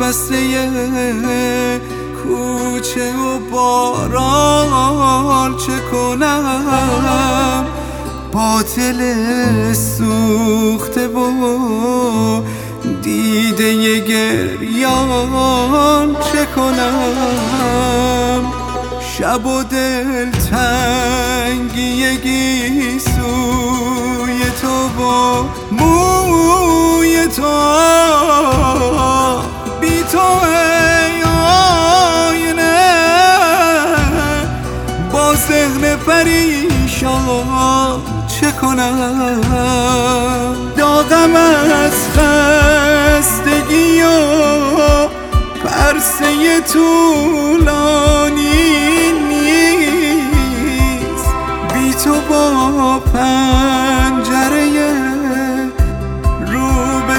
بسته کوچه و باران چه کنم؟ با دل سوخته و دیده گریان چه کنم؟ شب و دل تنگی گیسوی تو و موی تو، بی تو ای آینه با ذهن پریشان چه کنم؟ داغم از خستگی و پرسه طولانی نیست، بی تو با پنجره رو به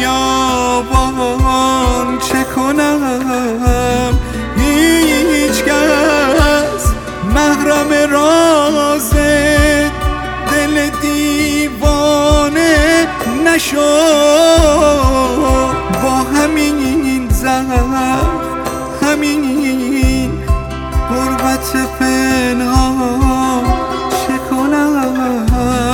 خیابان چه کنم؟ هیچ کس محرم راز دل دیوانه نشد. با همین زخم، همین غربت پنهان چه کنم؟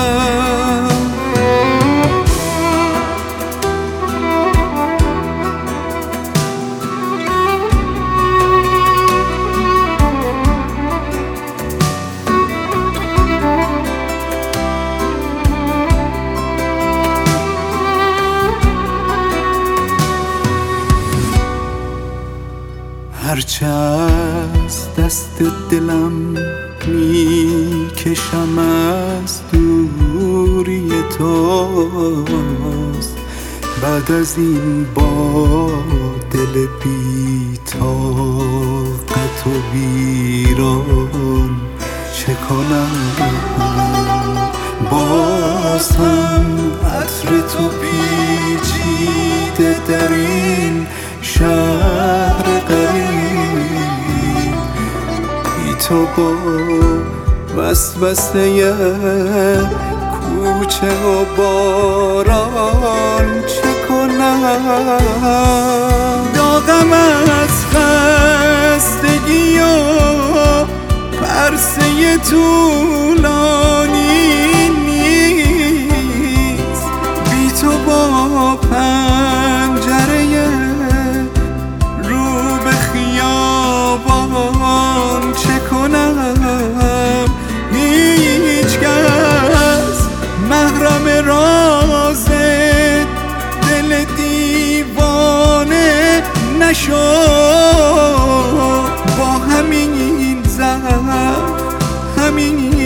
هرچه از دست دلم میکشم از دوری توست، بعد از این با دل بی طاقت و ویران چه کنم؟ باز هم عطر تو پیچیده در این شهر غریب، بی تو با وسوسه کوچه و باران چه کنم؟ داغم از خستگی و پرسه طولانی نیست، بی تو با پنجره چه کنم؟ هیچ کس محرم راز دل دیوانه نشد. با همین زخم، همین